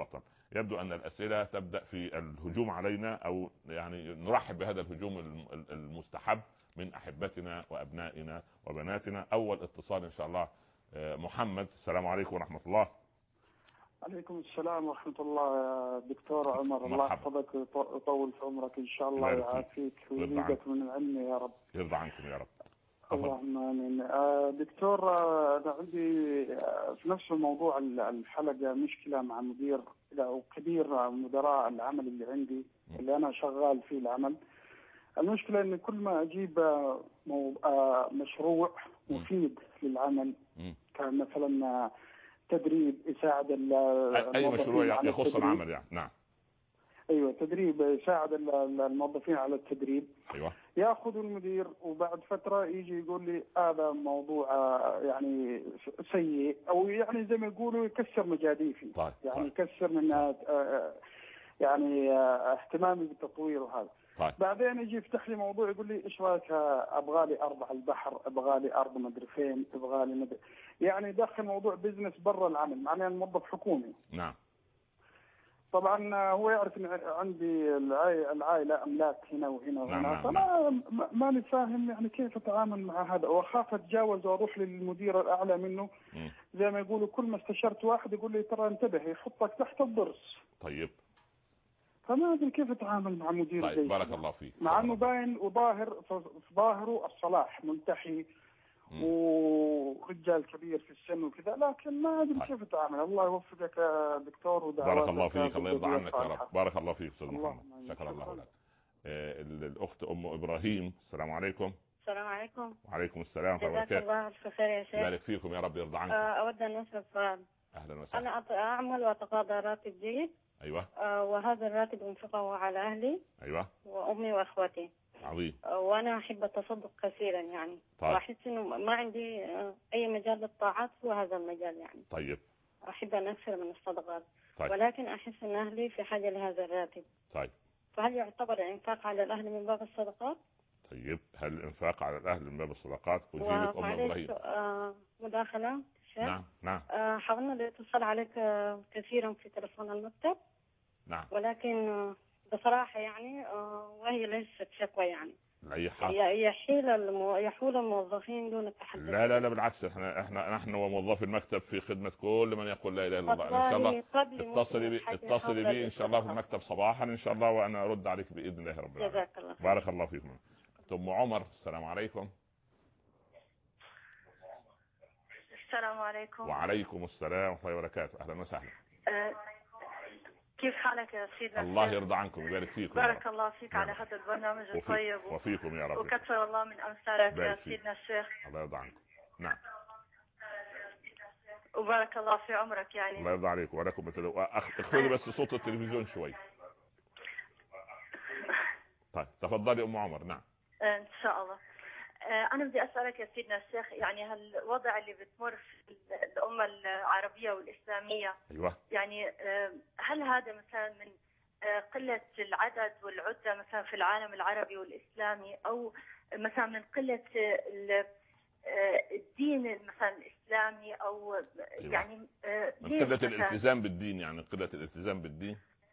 يبدو ان الاسئله تبدا في الهجوم علينا، او يعني نرحب بهذا الهجوم المستحب من احبتنا وابنائنا وبناتنا. اول اتصال ان شاء الله محمد. السلام عليكم ورحمه الله. عليكم السلام ورحمة الله يا دكتور عمر. الله يحفظك ويطول في عمرك إن شاء الله ويعافيك ويزيدك من العلم يا رب. يرضى عنكم يا رب. اللهم آمين. دكتور، أنا عندي في نفس الموضوع الحلقة مشكلة مع مدير أو كبير مدراء العمل اللي عندي اللي أنا شغال فيه العمل. المشكلة إن كل ما أجيب مشروع مفيد للعمل كمثلا تدريب يساعد اي مشروع يخص العمل يعني. نعم. ايوه، تدريب يساعد الموظفين على التدريب. ايوه. ياخذ المدير وبعد فتره يجي يقول لي هذا موضوع يعني سيء، او يعني زي ما يقولوا يكسر مجاديفي. طيب. يعني يكسر من يعني اهتمامي بالتطوير وهذا. طيب. بعدين يجي يفتح لي موضوع يقول لي ايش رايك ابغى لي ارض على البحر، ابغى لي ارض مدري فين، ابغى لي يعني دخل موضوع بزنس برا العمل، معناه الموظف حكومي. نعم. طبعا هو يعرف ان عندي العائله املاك هنا وهنا وهنا. نعم. فانا ماني فاهم يعني كيف اتعامل مع هذا، واخاف اتجاوز واروح للمدير الاعلى منه. زي ما يقولوا كل ما استشرت واحد يقول لي ترى انتبه يحطك تحت الضرس. طيب. فما ادري كيف اتعامل مع مدير طيب. زي بارك الله فيك. مع انه باين وظاهر في ظاهره الصلاح، ملتحي ورجال كبير في السن وكذا، لكن ما ادري كيف اتعامل. الله يوفقك يا دكتور ودعواتك. بارك الله فيك. الله يرضى عنك يا رب. بارك الله فيك استاذ محمد. شكرا الله لك. الاخت ام ابراهيم. السلام عليكم. السلام عليكم. وعليكم السلام ورحمه الله وبركاته. جزاك الله الف خير يا شيخ. بارك فيكم يا رب يرضى عنك. اود ان اسال سؤال. اهلا وسهلا. انا اعمل واتقاضى راتب جيد. ايوه. وهذا الراتب انفقه على اهلي. ايوه. وامي واخوتي. عظيم. وانا احب التصدق كثيرا يعني. طيب. واحس انه ما عندي اي مجال للطاعات هو هذا المجال يعني. طيب. احب ان اكثر من الصدقات. طيب. ولكن احس ان اهلي في حاجه لهذا الراتب. طيب. فهل يعتبر الانفاق على الاهل من باب الصدقات؟ طيب، هل الانفاق على الاهل من باب الصدقات؟ اجيبك ام ابراهيم. مداخله شيخ. نعم. حاولنا الاتصال عليك كثيرا في تلفون المكتب. نعم. ولكن بصراحة يعني وهي ليست شكوى يعني. لأي حال. يحول الموظفين دون التحدث. لا بالعكس، نحن وموظفي المكتب في خدمة كل من يقول لا إله إلا الله. إن شاء الله اتصلي بي إن شاء الله في المكتب صباحا إن شاء الله، وأنا أرد عليك بإذن الله رب العالمين. جزاك الله. بارك الله فيكم. ثم عمر. السلام عليكم. السلام عليكم. وعليكم السلام ورحمة الله وبركاته. أهلا وسهلا. كيف حالك يا سيدنا؟ الله يرضى عنكم ويبارك فيكم. بارك الله فيك على هذا البرنامج الطيب وفيكم يا رب. وكثر الله من أمثالك يا سيدنا الشيخ. الله يرضى عنكم. نعم. وبارك الله في عمرك يعني. الله يرضى عليكم ولكم. اخفضي بس صوت التلفزيون شوي. طيب تفضلي ام عمر. نعم. ان شاء الله. أنا بدي أسألك يا سيدنا الشيخ، يعني هالوضع اللي بتمر في الأمة العربية والإسلامية. أيوة. يعني هل هذا مثلا من قلة العدد والعدة مثلا في العالم العربي والإسلامي، أو مثلا من قلة الدين مثلا الإسلامي، أو أيوة. يعني من قلة الالتزام بالدين، يعني قلة الالتزام بالدين.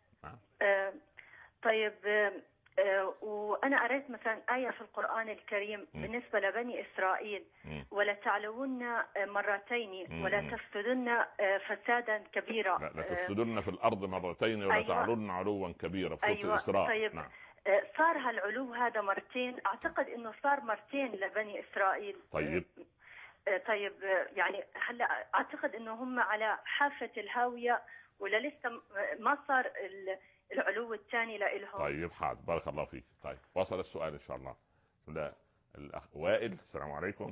طيب. وأنا قرأت مثلا آية في القرآن الكريم بالنسبة لبني إسرائيل: ولا تعلون مرتين ولا تفسدن فسادا كبيرا. لا تفسدن في الأرض مرتين ولا أيوة. تعلون علوا كبيرا في أيوة. الإسراء. طيب. نعم. صار هالعلو هذا مرتين، أعتقد أنه صار مرتين لبني إسرائيل. طيب. طيب يعني هلا أعتقد أنه هم على حافة الهاوية، ولا لسه ما صار العلو الثاني لإلهم؟ طيب حاضر. بارك الله فيك. طيب وصل السؤال إن شاء الله. لا الأخ وائل. السلام عليكم.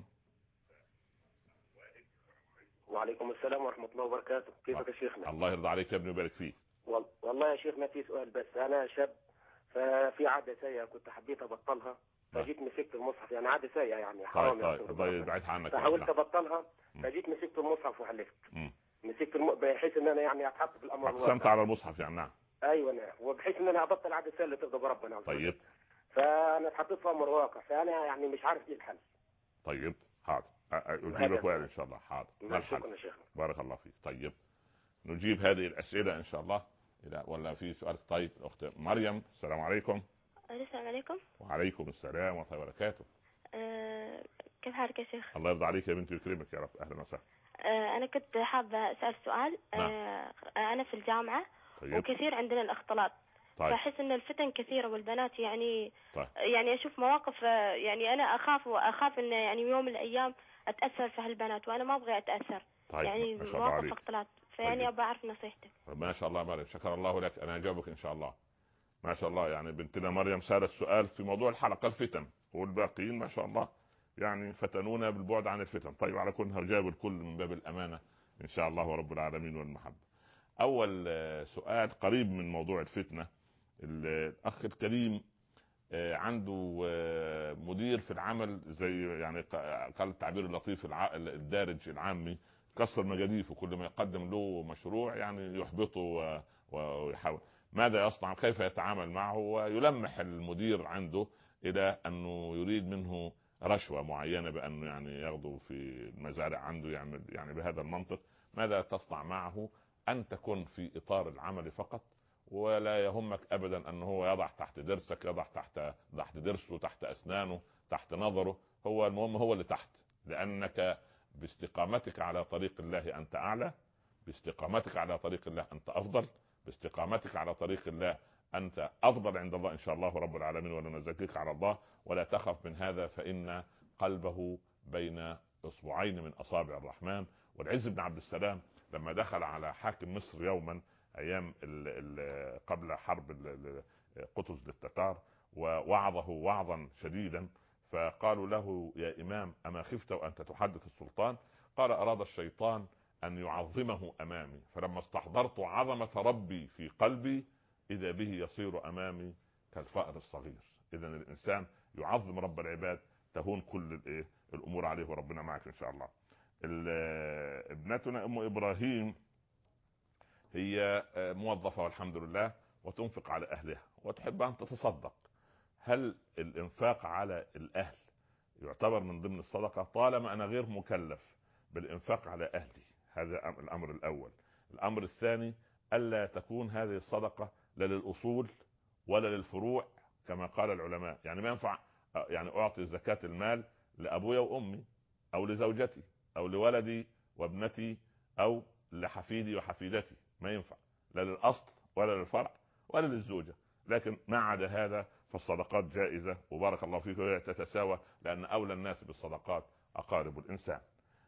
وعليكم السلام ورحمة الله وبركاته. كيفك يا شيخنا؟ الله يرضى عليك يا ابني ويبارك فيك. والله يا شيخنا في سؤال بس. أنا شاب، ففي عادة سيئة كنت حبيت أبطلها، فجيت مسكت المصحف. يعني عادة سيئة يعني حرام. طيب بعيد عنك. فحاولت أبطلها، فجيت مسكت المصحف وحلفت. مسكت بحيث إن أنا يعني أتحط في الأمر الواقع. أقسمت على المصحف يعني. نعم. ايوه نعم. وبحيث ان انا ابطل عادة سيئة اللي تغضب ربنا. طيب. فانا اتحطيت في امر واقع، فانا يعني مش عارف ايه الحل. طيب حاضر. اجيبك وائل ان شاء الله. حاضر. شكرا يا شيخ. بارك الله فيك. طيب نجيب هذه الاسئله ان شاء الله. لا ولا في سؤال؟ طيب اخت مريم، السلام عليكم. السلام عليكم. وعليكم السلام ورحمه الله وبركاته. كيف حالك يا شيخ؟ الله يرضى عليك يا بنتي ويكرمك يا رب. اهلا وسهلا. انا كنت حابه اسال سؤال. نعم. انا في الجامعه. طيب. وكثير عندنا الاختلاط. طيب. فاحس ان الفتن كثيره والبنات يعني. طيب. يعني اشوف مواقف، يعني انا اخاف ان يعني يوم من الايام اتاثر في هالبنات وانا ما ابغى اتاثر. طيب. يعني ما شاء الله مواقف عليك. اختلاط، فيعني طيب. ابى اعرف نصيحتك. ما شاء الله مريم، شكر الله لك. انا اجاوبك ان شاء الله. ما شاء الله، يعني بنتنا مريم سالت سؤال في موضوع الحلقه الفتن، والباقيين ما شاء الله يعني فتنونا بالبعد عن الفتن. طيب على كل هجاوب الكل من باب الامانه ان شاء الله رب العالمين والمحبه. اول سؤال قريب من موضوع الفتنه. الاخ الكريم عنده مدير في العمل، زي يعني قال التعبير اللطيف الدارج العامي، كسر مجاديفه، كل ما يقدم له مشروع يعني يحبطه ويحاول. ماذا يصنع؟ كيف يتعامل معه؟ ويلمح المدير عنده الى انه يريد منه رشوه معينه، بانه يعني ياخذه في المزارع عنده، يعني بهذا المنطق. ماذا تصنع معه؟ ان تكون في اطار العمل فقط، ولا يهمك ابدا ان هو يضع تحت درسك، يضع تحت درسه، تحت اسنانه، تحت نظره. هو المهم هو اللي تحت، لانك باستقامتك على طريق الله انت اعلى، باستقامتك على طريق الله انت افضل، باستقامتك على طريق الله انت افضل عند الله ان شاء الله رب العالمين، ولا نزكيك على الله. ولا تخف من هذا، فان قلبه بين اصبعين من اصابع الرحمن. والعز بن عبد السلام لما دخل على حاكم مصر يوما ايام قبل حرب قطز للتتار، ووعظه وعظا شديدا، فقالوا له: يا امام اما خفت وانت تحدث السلطان؟ قال: اراد الشيطان ان يعظمه امامي، فلما استحضرت عظمة ربي في قلبي اذا به يصير امامي كالفأر الصغير. اذا الانسان يعظم رب العباد تهون كل الامور عليه، وربنا معك ان شاء الله. ابنتنا ام ابراهيم هي موظفة والحمد لله، وتنفق على اهلها وتحب ان تتصدق. هل الانفاق على الاهل يعتبر من ضمن الصدقة طالما انا غير مكلف بالانفاق على اهلي؟ هذا الامر الاول. الامر الثاني: الا تكون هذه الصدقة لا للاصول ولا للفروع كما قال العلماء. يعني ما ينفع يعني اعطي زكاة المال لابويا وامي، او لزوجتي، او لولدي وابنتي، او لحفيدي وحفيدتي. ما ينفع لا للاصل ولا للفرع ولا للزوجة. لكن ما عدا هذا فالصدقات جائزة، وبارك الله فيك، وهي تتساوى، لان اولى الناس بالصدقات اقارب الانسان.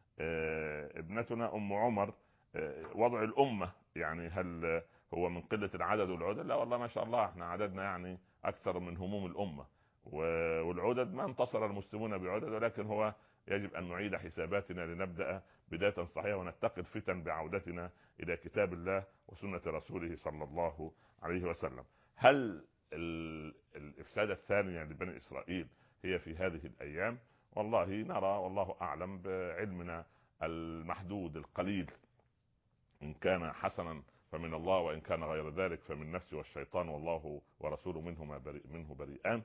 ابنتنا ام عمر، وضع الامه يعني هل هو من قله العدد والعدد؟ لا والله ما شاء الله احنا عددنا يعني اكثر من هموم الامه، والعدد ما انتصر المسلمون بعدد، ولكن هو يجب ان نعيد حساباتنا لنبدا بدايه صحيحه ونتقي الفتن بعودتنا الى كتاب الله وسنه رسوله صلى الله عليه وسلم. هل الافساده الثانيه لبني اسرائيل هي في هذه الايام؟ والله نرى، والله اعلم بعلمنا المحدود القليل، ان كان حسنا فمن الله، وان كان غير ذلك فمن نفسه والشيطان، والله ورسوله منه بريئان.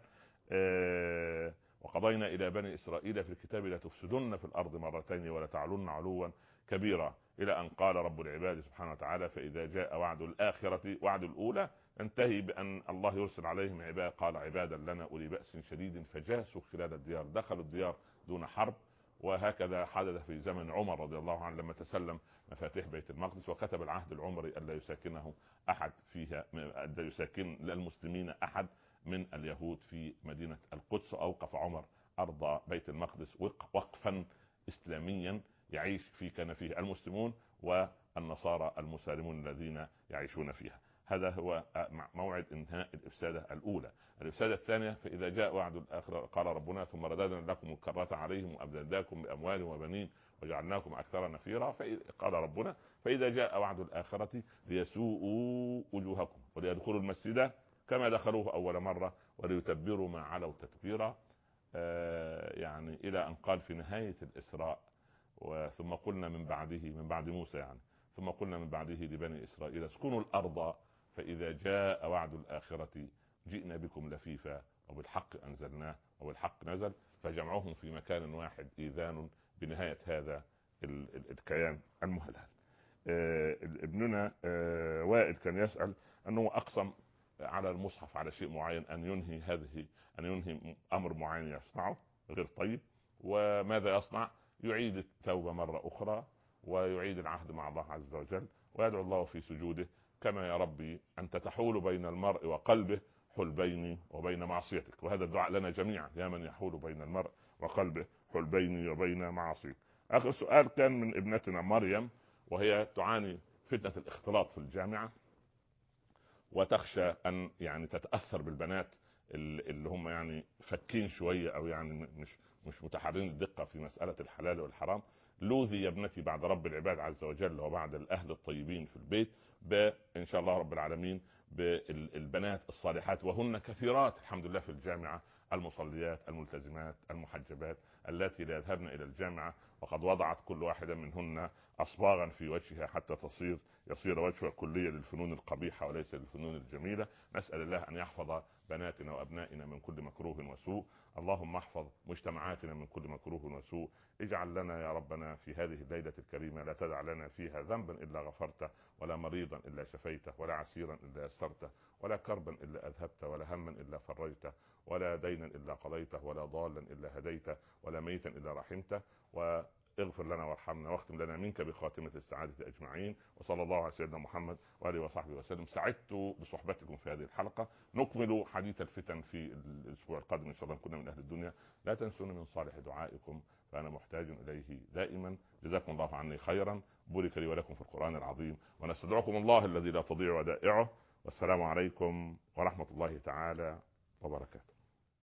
وقضينا الى بني اسرائيل في الكتاب: لا تفسدن في الارض مرتين ولا تعلن علوا كبيرا، الى ان قال رب العباد سبحانه وتعالى: فاذا جاء وعد الاخره، وعد الاولى، انتهي بان الله يرسل عليهم عباد، قال: عبادا لنا اولي باس شديد فجاسوا خلال الديار، دخلوا الديار دون حرب. وهكذا حدث في زمن عمر رضي الله عنه لما تسلم مفاتيح بيت المقدس، وكتب العهد العمري الا يساكنه احد فيها، الا يساكن للمسلمين احد من اليهود في مدينة القدس. اوقف عمر ارض بيت المقدس وقفا اسلاميا يعيش في كنفه المسلمون والنصارى المسالمون الذين يعيشون فيها. هذا هو موعد انهاء الافساده الاولى. الافساده الثانيه: فاذا جاء وعد الاخره قال ربنا: ثم رددنا لكم الكرة عليهم وابدلناكم باموال وبنين وجعلناكم اكثر نفيرا. قال ربنا: فاذا جاء وعد الاخره ليسوءوا وجوهكم وليدخلوا المسجد كما دخلوه اول مره وليتبروا ما علوا تتبيرا. يعني الى ان قال في نهايه الاسراء: ثم قلنا من بعد موسى يعني، ثم قلنا من بعده لبني إسرائيل اسكنوا الأرض فإذا جاء وعد الآخرة جئنا بكم لفيفا وبالحق أنزلناه وبالحق نزل. فجمعهم في مكان واحد إيذان بنهاية هذا الكيان المهلهل. ابننا وائل كان يسأل أنه أقسم على المصحف على شيء معين أن ينهي أمر معين يصنعه غير طيب، وماذا يصنع؟ يعيد التوبة مرة أخرى ويعيد العهد مع الله عز وجل ويدعو الله في سجوده كما يا ربي أنت تحول بين المرء وقلبه حل بيني وبين معصيتك. وهذا الدعاء لنا جميعا، يا من يحول بين المرء وقلبه حل بيني وبين معصيتك. آخر سؤال كان من ابنتنا مريم، وهي تعاني فتنة الاختلاط في الجامعة، وتخشى أن يعني تتأثر بالبنات اللي هم يعني فكين شوية أو يعني مش متحرين الدقة في مسألة الحلال والحرام. لوذي يا ابنتي بعد رب العباد عز وجل وبعد الأهل الطيبين في البيت بإن شاء الله رب العالمين بالبنات الصالحات، وهن كثيرات الحمد لله في الجامعة، المصليات الملتزمات المحجبات التي لا يذهبن إلى الجامعة، وقد وضعت كل واحدة منهن أصباغا في وجهها حتى يصير وجهها كلية للفنون القبيحة وليس للفنون الجميلة. نسأل الله أن يحفظ بناتنا وأبنائنا من كل مكروه وسوء. اللهم احفظ مجتمعاتنا من كل مكروه وسوء. اجعل لنا يا ربنا في هذه الليلة الكريمة لا تدع لنا فيها ذنبا إلا غفرته، ولا مريضا إلا شفيته، ولا عسيرا إلا يسرته، ولا كربا إلا أذهبته، ولا هما إلا فريته، ولا دينا إلا قضيته، ولا ضالا إلا هديته، ولا ميتا إلا رحمته. واغفر لنا وارحمنا واختم لنا منك بخاتمة السعادة أجمعين. وصلى الله على سيدنا محمد وآله وصحبه وسلم. سعدت بصحبتكم في هذه الحلقة. نكمل حديث الفتن في الأسبوع القادم إن شاء الله. كنا من أهل الدنيا. لا تنسون من صالح دعائكم فأنا محتاج إليه دائما. جزاكم الله عني خيرا. بارك لي ولكم في القرآن العظيم، ونستودعكم الله الذي لا تضيع ودائعه. والسلام عليكم ورحمة الله تعالى وبركاته.